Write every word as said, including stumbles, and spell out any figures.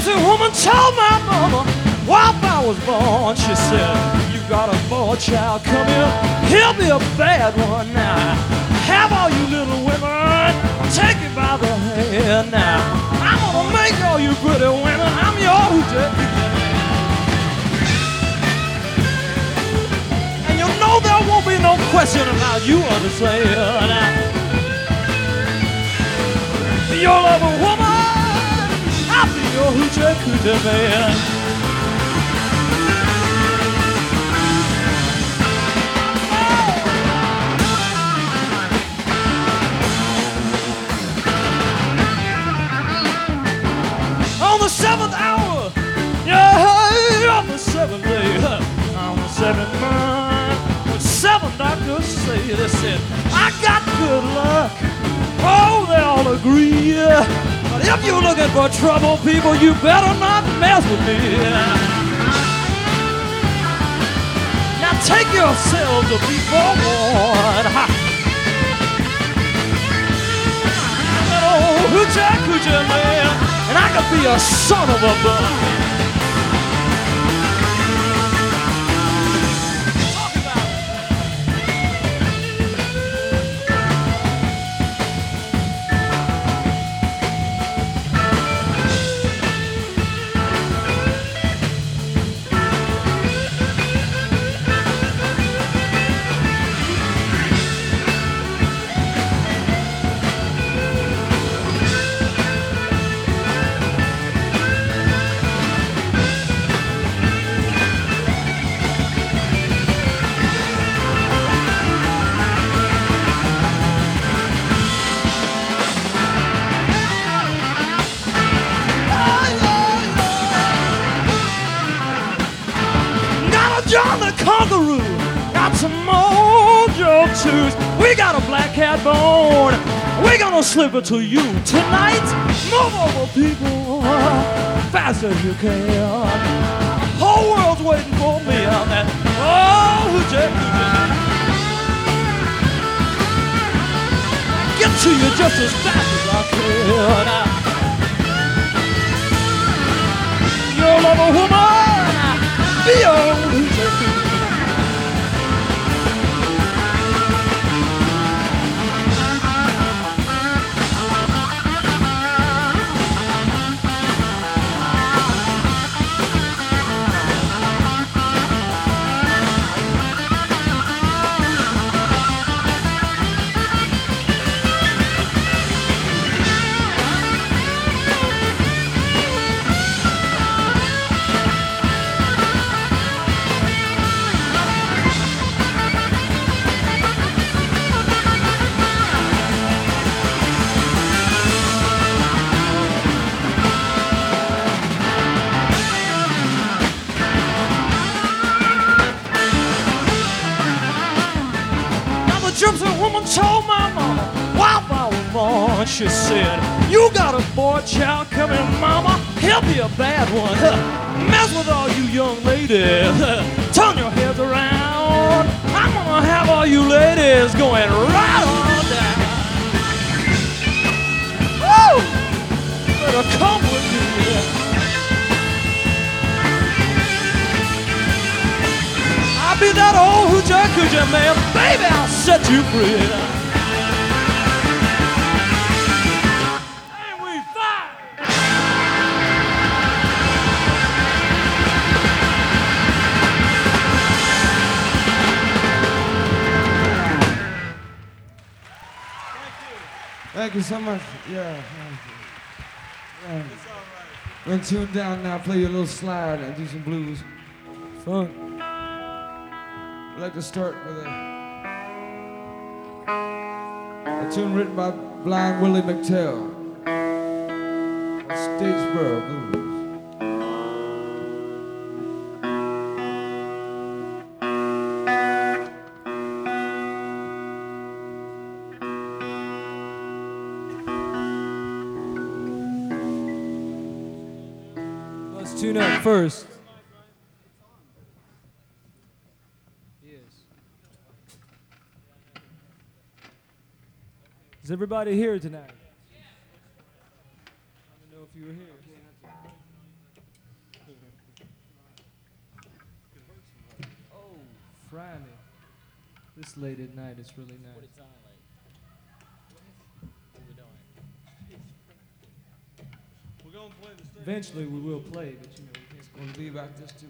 gypsy woman told my mama while I was born, she said, you got a boy child, come here, he'll be a bad one now. Have all you little women, take it by the hand now. I'm gonna make all you pretty women, I'm your hoochie. And you know there won't be no question about you understand. Your lover woman, I'll be your hoochie coochie man. On the seventh hour, yeah, on the seventh day, on the seventh month, the seven doctors say, they said, I got good luck. Oh, they all agree. But if you're looking for trouble, people, you better not mess with me. Now take yourselves to be forewarned. I'm that old hoochie coochie man, and I could be a son of a bun. John the Conqueror got some mojo tunes. We got a black cat bone. We're gonna slip it to you tonight. Move over, people, fast as you can. The whole world's waiting for me on that. Oh, hoochie, hoochie. Get to you just as fast as I can. Your lover woman, be your hoochie. Gypsy woman told my mama while I was born, she said, you got a boy child coming, mama, he'll be a bad one. Mess with all you young ladies, turn your heads around. I'm gonna have all you ladies going right on down. Woo! Better come with me. I'll be that old hoochie coochie man, baby, I'll set you free. Ain't we fine? Thank you so much. Yeah, thank you. Yeah. We're gonna tune down now, play you a little slide and do some blues. Fun. I'd like to start with a, a tune written by Blind Willie McTell, Statesboro Blues. Let's tune up first. Is everybody here tonight? I don't know if you were here. Oh, Friday. This late at night, it's really nice. What it sound like? What we doing? We're gonna play the stage. Eventually we will play, but you know, we can't It's gonna be about this too.